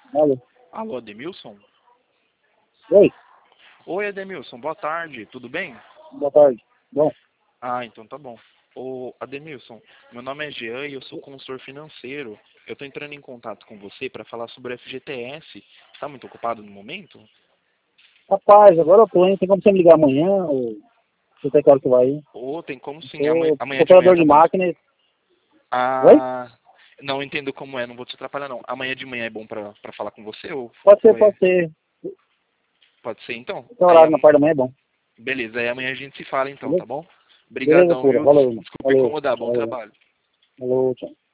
Alô. Alô, Ademilson? Oi, Oi, Ademilson, boa tarde, tudo bem? boa tarde. Bom, Ah, então tá bom. Ô, Ademilson, meu nome é Jean e eu sou consultor financeiro. Eu tô entrando em contato com você para falar sobre o FGTS. Está muito ocupado no momento? rapaz, agora eu tô, hein? Tem como você me ligar amanhã? Ou você tem que hora que vai ir? Ou tem como sim, Sou amanhã de manhã operador tá de bom? máquinas. Oi? Ah, não entendo como é, não vou te atrapalhar não. Amanhã de manhã é bom pra falar com você Pode ser, ou é... pode ser. Pode ser então? Esse horário na parte da manhã é bom. Beleza, aí amanhã a gente se fala então, Beleza? tá bom? Beleza Obrigadão, pura. viu? Valeu, irmão. Desculpe Valeu. incomodar, bom Valeu. trabalho. Valeu, tchau.